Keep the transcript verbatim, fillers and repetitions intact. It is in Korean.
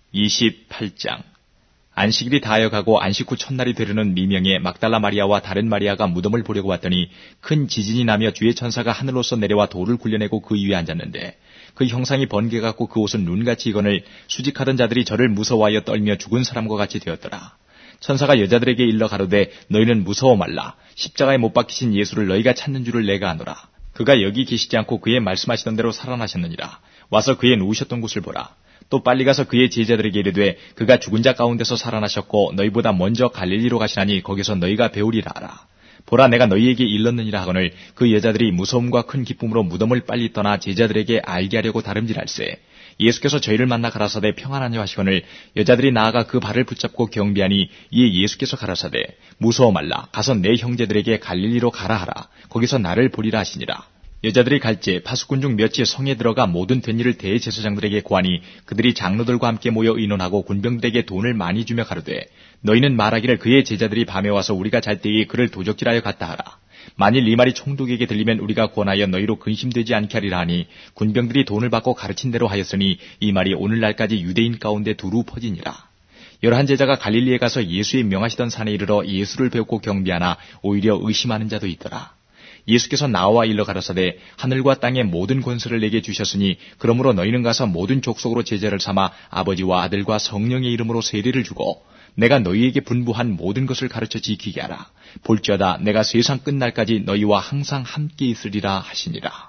이십팔 장. 안식일이 다하여가고 안식 후 첫날이 되려는 미명에 막달라 마리아와 다른 마리아가 무덤을 보려고 왔더니 큰 지진이 나며 주의 천사가 하늘로서 내려와 돌을 굴려내고 그 위에 앉았는데 그 형상이 번개같고 그 옷은 눈같이 익거늘 수직하던 자들이 저를 무서워하여 떨며 죽은 사람과 같이 되었더라. 천사가 여자들에게 일러 가로되 너희는 무서워 말라. 십자가에 못 박히신 예수를 너희가 찾는 줄을 내가 아노라. 그가 여기 계시지 않고 그의 말씀하시던 대로 살아나셨느니라. 와서 그의 누우셨던 곳을 보라. 또 빨리 가서 그의 제자들에게 이르되 그가 죽은 자 가운데서 살아나셨고 너희보다 먼저 갈릴리로 가시나니 거기서 너희가 배우리라 하라. 보라 내가 너희에게 일렀느니라 하거늘 그 여자들이 무서움과 큰 기쁨으로 무덤을 빨리 떠나 제자들에게 알게 하려고 다름질할세. 예수께서 저희를 만나 가라사대 평안하냐 하시거늘 여자들이 나아가 그 발을 붙잡고 경비하니 이에 예수께서 가라사대 무서워 말라. 가서 내 형제들에게 갈릴리로 가라 하라. 거기서 나를 보리라 하시니라. 여자들이 갈제 파수꾼 중 몇이 성에 들어가 모든 된 일을 대제사장들에게 고하니 그들이 장로들과 함께 모여 의논하고 군병들에게 돈을 많이 주며 가로되 너희는 말하기를 그의 제자들이 밤에 와서 우리가 잘 때에 그를 도적질하여 갔다 하라. 만일 이 말이 총독에게 들리면 우리가 권하여 너희로 근심되지 않게 하리라 하니 군병들이 돈을 받고 가르친 대로 하였으니 이 말이 오늘날까지 유대인 가운데 두루 퍼지니라. 열한 제자가 갈릴리에 가서 예수의 명하시던 산에 이르러 예수를 배우고 경비하나 오히려 의심하는 자도 있더라. 예수께서 나와 일러 가라사대 하늘과 땅의 모든 권세를 내게 주셨으니 그러므로 너희는 가서 모든 족속으로 제자를 삼아 아버지와 아들과 성령의 이름으로 세례를 주고 내가 너희에게 분부한 모든 것을 가르쳐 지키게 하라. 볼지어다 내가 세상 끝날까지 너희와 항상 함께 있으리라 하시니라.